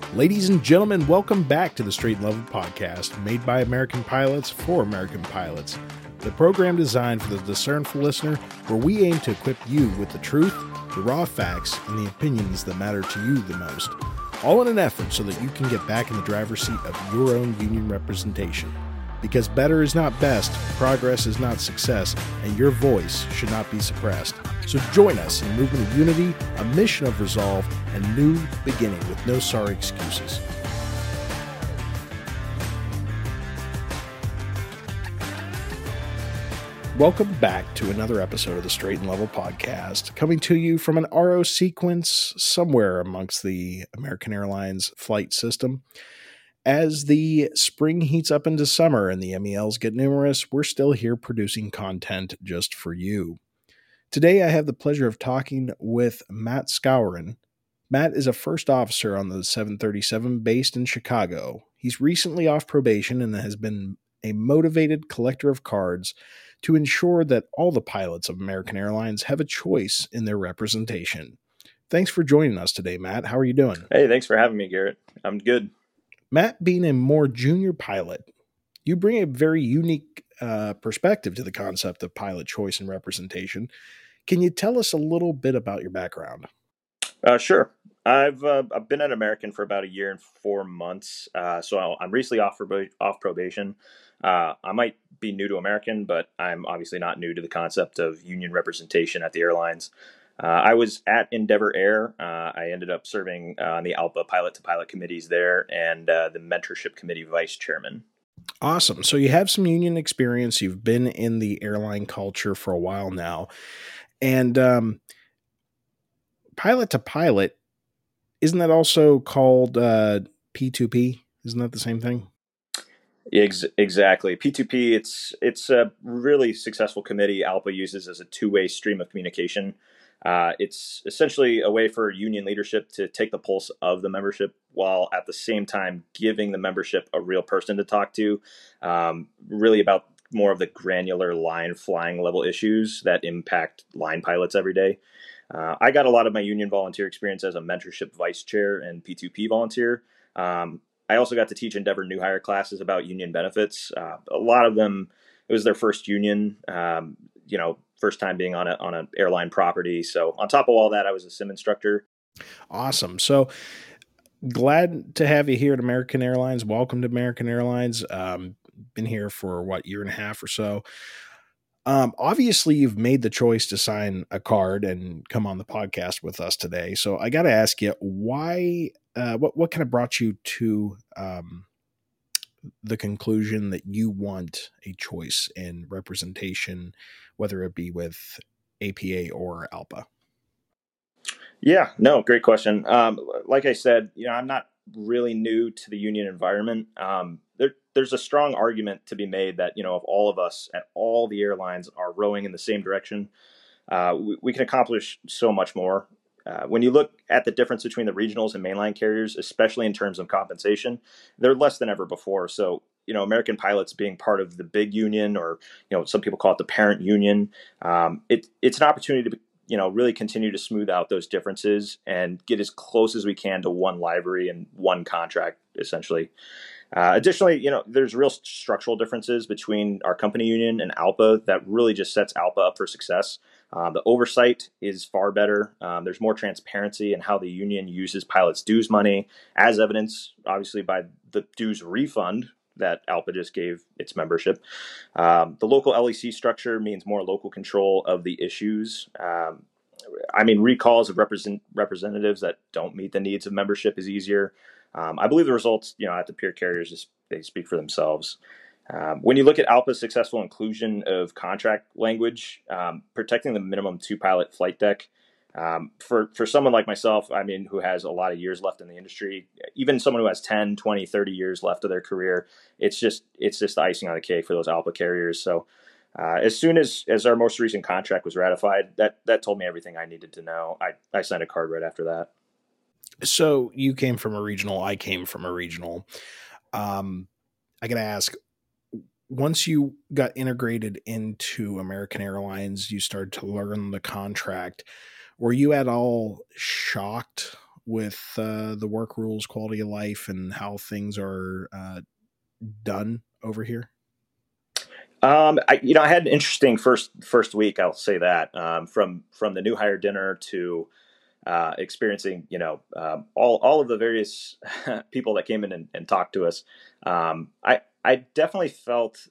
Ladies and gentlemen, welcome back to the Straight and Level podcast, made by American pilots for American pilots. The program designed for the discernful listener, where we aim to equip you with the truth, the raw facts, and the opinions that matter to you the most. All in an effort so that you can get back in the driver's seat of your own union representation. Because better is not best, progress is not success, and your voice should not be suppressed. So join us in a movement of unity, a mission of resolve, and new beginning with no sorry excuses. Welcome back to another episode of the Straight and Level podcast, coming to you from an RO sequence somewhere amongst the American Airlines flight system. As the spring heats up into summer and the MELs get numerous, we're still here producing content just for you. Today, I have the pleasure of talking with Matt Skowron. Matt is a first officer on the 737 based in Chicago. He's recently off probation and has been a motivated collector of cards to ensure that all the pilots of American Airlines have a choice in their representation. Thanks for joining us today, Matt. How are you doing? Hey, thanks for having me, Garrett. I'm good. Matt, being a more junior pilot, you bring a very unique perspective to the concept of pilot choice and representation. Can you tell us a little bit about your background? Sure. I've been at American for about a year and 4 months, so I'm recently off probation. I might be new to American, but I'm obviously not new to the concept of union representation at the airlines. I was at Endeavor Air. I ended up serving on the ALPA pilot-to-pilot committees there and the mentorship committee vice chairman. Awesome. So you have some union experience. You've been in the airline culture for a while now. And pilot-to-pilot, isn't that also called P2P? Isn't that the same thing? Exactly. P2P, it's a really successful committee ALPA uses as a two-way stream of communication. It's essentially a way for union leadership to take the pulse of the membership while at the same time giving the membership a real person to talk to, really about more of the granular line flying level issues that impact line pilots every day. I got a lot of my union volunteer experience as a mentorship vice chair and P2P volunteer. I also got to teach Endeavor new hire classes about union benefits. A lot of them, it was their first union, first time being on an airline property. So on top of all that, I was a sim instructor. Awesome. So glad to have you here at American Airlines. Welcome to American Airlines. Been here for year and a half or so. Obviously you've made the choice to sign a card and come on the podcast with us today. So I got to ask you, why, what kind of brought you to, the conclusion that you want a choice in representation, whether it be with APA or ALPA? Yeah, no, great question. Like I said, I'm not really new to the union environment. There's a strong argument to be made that, if all of us at all the airlines are rowing in the same direction, we can accomplish so much more. When you look at the difference between the regionals and mainline carriers, especially in terms of compensation, they're less than ever before. So, American pilots being part of the big union, or, some people call it the parent union, it's an opportunity to, really continue to smooth out those differences and get as close as we can to one livery and one contract, essentially. Additionally, there's real structural differences between our company union and ALPA that really just sets ALPA up for success. The oversight is far better. There's more transparency in how the union uses pilots' dues money, as evidenced, obviously, by the dues refund that ALPA just gave its membership. The local LEC structure means more local control of the issues. Recalls of representatives that don't meet the needs of membership is easier. I believe the results, at the peer carriers, they speak for themselves. When you look at ALPA's successful inclusion of contract language, protecting the minimum 2-pilot flight deck, for someone like myself, who has a lot of years left in the industry, even someone who has 10, 20, 30 years left of their career, it's just the icing on the cake for those ALPA carriers. So as soon as our most recent contract was ratified, that told me everything I needed to know. I signed a card right after that. So you came from a regional, I came from a regional. I got to ask, once you got integrated into American Airlines, you started to learn the contract. Were you at all shocked with the work rules, quality of life, and how things are done over here? I had an interesting first week. I'll say that from the new hire dinner to experiencing, all of the various people that came in and talked to us. I definitely felt,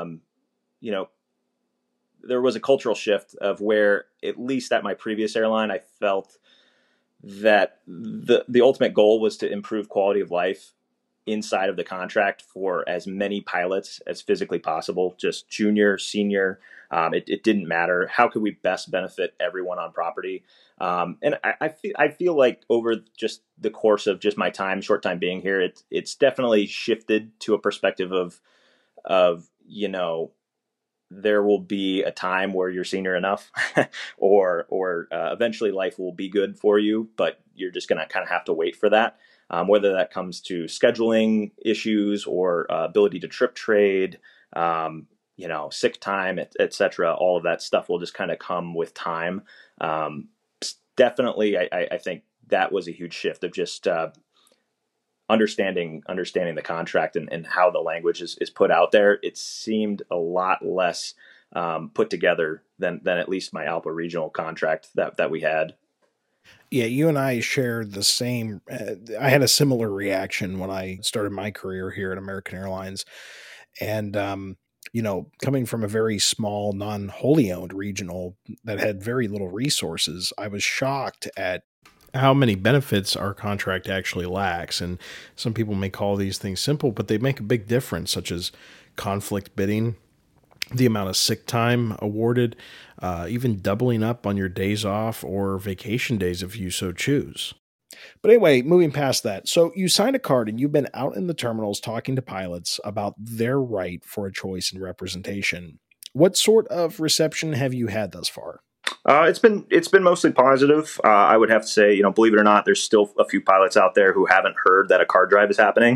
there was a cultural shift of where, at least at my previous airline, I felt that the ultimate goal was to improve quality of life inside of the contract for as many pilots as physically possible, just junior, senior. It didn't matter. How could we best benefit everyone on property? And I feel like over just the course of just my short time being here, it's definitely shifted to a perspective of there will be a time where you're senior enough or eventually life will be good for you, but you're just going to kind of have to wait for that. Whether that comes to scheduling issues or ability to trip trade, sick time, et cetera. All of that stuff will just kind of come with time. Definitely, I think that was a huge shift of just understanding the contract and how the language is put out there. It seemed a lot less put together than at least my ALPA regional contract that we had. Yeah, you and I shared the same. I had a similar reaction when I started my career here at American Airlines. And, coming from a very small, non wholly owned regional that had very little resources, I was shocked at how many benefits our contract actually lacks. And some people may call these things simple, but they make a big difference, such as conflict bidding, the amount of sick time awarded, even doubling up on your days off or vacation days if you so choose. But anyway, moving past that. So you signed a card and you've been out in the terminals talking to pilots about their right for a choice and representation. What sort of reception have you had thus far? It's been mostly positive. I would have to say, believe it or not, there's still a few pilots out there who haven't heard that a card drive is happening.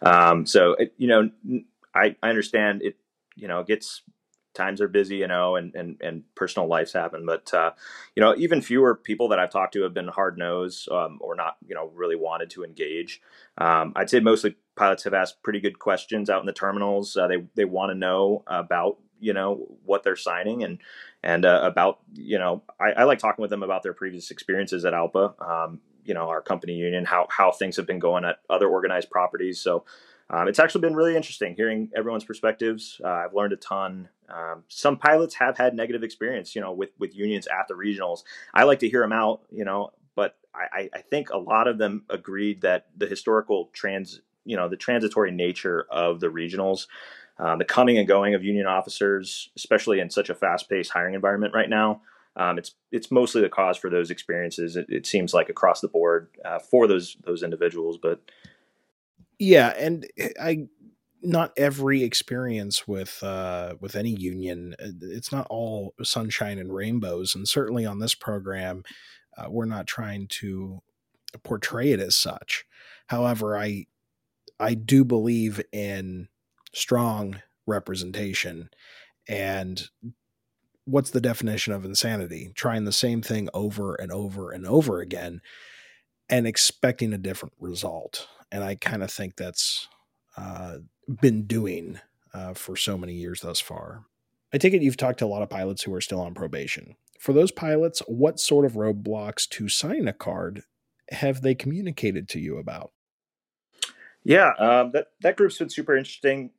I understand it. It gets, times are busy, and personal lives happen. But, even fewer people that I've talked to have been hard nosed or not, really wanted to engage. I'd say mostly pilots have asked pretty good questions out in the terminals. They want to know about, what they're signing and about, I like talking with them about their previous experiences at ALPA, our company union, how things have been going at other organized properties. So, it's actually been really interesting hearing everyone's perspectives. I've learned a ton. Some pilots have had negative experience, with unions at the regionals. I like to hear them out, but I think a lot of them agreed that the historical the transitory nature of the regionals, the coming and going of union officers, especially in such a fast-paced hiring environment right now, it's mostly the cause for those experiences. It seems like across the board for those individuals, but. Yeah, and not every experience with any union, it's not all sunshine and rainbows, and certainly on this program, we're not trying to portray it as such. However, I do believe in strong representation. And what's the definition of insanity? Trying the same thing over and over and over again and expecting a different result. And I kind of think that's been doing for so many years thus far. I take it you've talked to a lot of pilots who are still on probation. For those pilots, what sort of roadblocks to sign a card have they communicated to you about? Yeah, that group's been super interesting.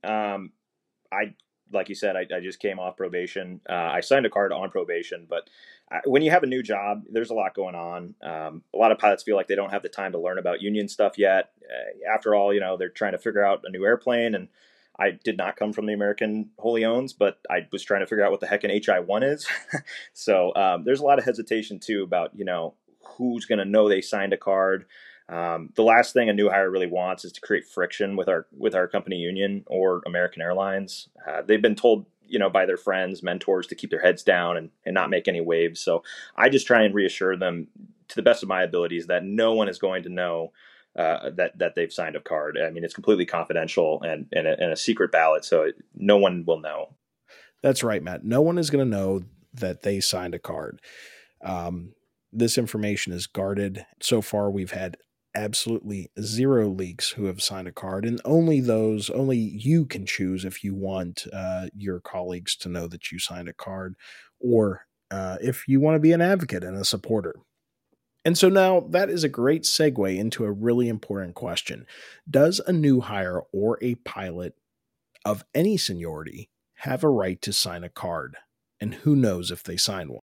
Like you said, I just came off probation. I signed a card on probation, but when you have a new job, there's a lot going on. A lot of pilots feel like they don't have the time to learn about union stuff yet. After all, they're trying to figure out a new airplane, and I did not come from the American wholly owns, but I was trying to figure out what the heck an HI-1 is. So there's a lot of hesitation too about who's going to know they signed a card. The last thing a new hire really wants is to create friction with our company union or American Airlines. They've been told, by their friends, mentors, to keep their heads down and not make any waves. So I just try and reassure them to the best of my abilities that no one is going to know that they've signed a card. I mean, it's completely confidential and a secret ballot, so no one will know. That's right, Matt. No one is going to know that they signed a card. This information is guarded. So far, we've had absolutely zero leaks who have signed a card, and only you can choose if you want your colleagues to know that you signed a card, or if you want to be an advocate and a supporter. And so now that is a great segue into a really important question. Does a new hire or a pilot of any seniority have a right to sign a card? And who knows if they sign one?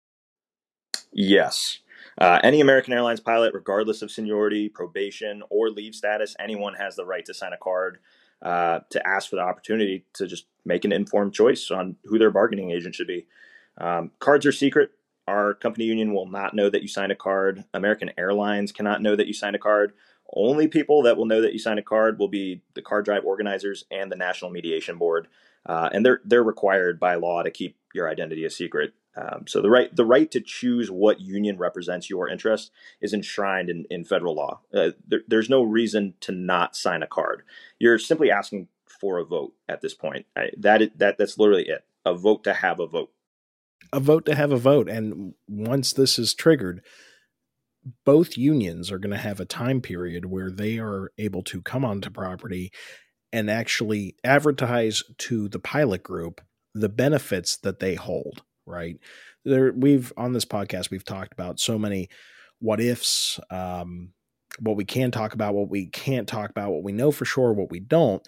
Yes. Any American Airlines pilot, regardless of seniority, probation, or leave status, anyone has the right to sign a card to ask for the opportunity to just make an informed choice on who their bargaining agent should be. Cards are secret. Our company union will not know that you signed a card. American Airlines cannot know that you signed a card. Only people that will know that you signed a card will be the card drive organizers and the National Mediation Board. And they're required by law to keep your identity a secret. So the right to choose what union represents your interest is enshrined in federal law. There's no reason to not sign a card. You're simply asking for a vote at this point. That's literally it. A vote to have a vote. A vote to have a vote. And once this is triggered, both unions are going to have a time period where they are able to come onto property and actually advertise to the pilot group the benefits that they hold, right? On this podcast, we've talked about so many what ifs, what we can talk about, what we can't talk about, what we know for sure, what we don't.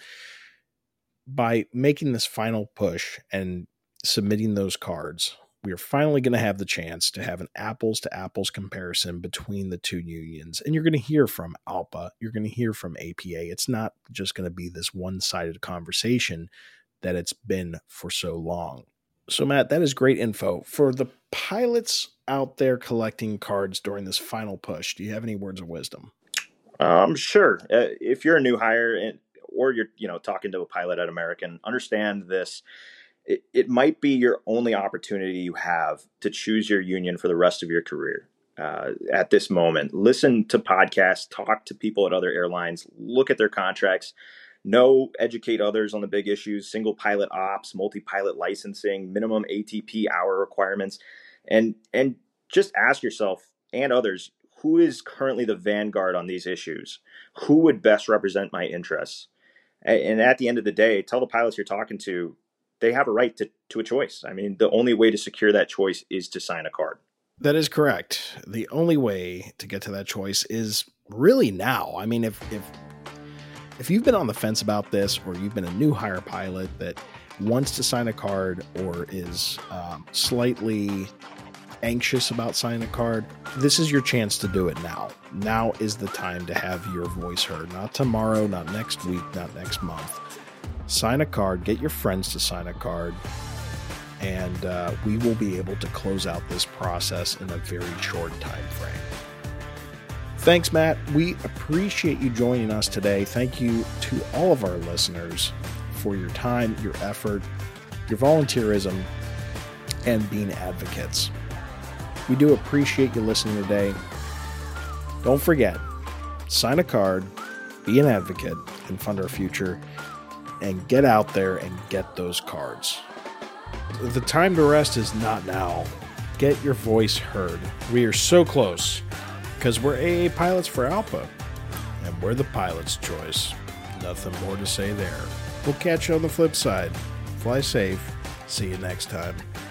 By making this final push and submitting those cards, we are finally going to have the chance to have an apples to apples comparison between the two unions. And you're going to hear from ALPA. You're going to hear from APA. It's not just going to be this one-sided conversation that it's been for so long. So Matt, that is great info. For the pilots out there collecting cards during this final push, do you have any words of wisdom? Sure. If you're a new hire or you're talking to a pilot at American, understand this. It might be your only opportunity you have to choose your union for the rest of your career. At this moment, listen to podcasts, talk to people at other airlines, look at their contracts, educate others on the big issues, single pilot ops, multi-pilot licensing, minimum ATP hour requirements, and just ask yourself and others, who is currently the vanguard on these issues? Who would best represent my interests? And at the end of the day, tell the pilots you're talking to, they have a right to a choice. I mean, the only way to secure that choice is to sign a card. That is correct. The only way to get to that choice is really now. I mean, if you've been on the fence about this, or you've been a new hire pilot that wants to sign a card or is slightly anxious about signing a card, this is your chance to do it now. Now is the time to have your voice heard. Not tomorrow, not next week, not next month. Sign a card, get your friends to sign a card, and we will be able to close out this process in a very short time frame. Thanks, Matt. We appreciate you joining us today. Thank you to all of our listeners for your time, your effort, your volunteerism, and being advocates. We do appreciate you listening today. Don't forget, sign a card, be an advocate, and fund our future, and get out there and get those cards. The time to rest is not now. Get your voice heard. We are so close, because we're AA pilots for ALPA, and we're the pilot's choice. Nothing more to say there. We'll catch you on the flip side. Fly safe. See you next time.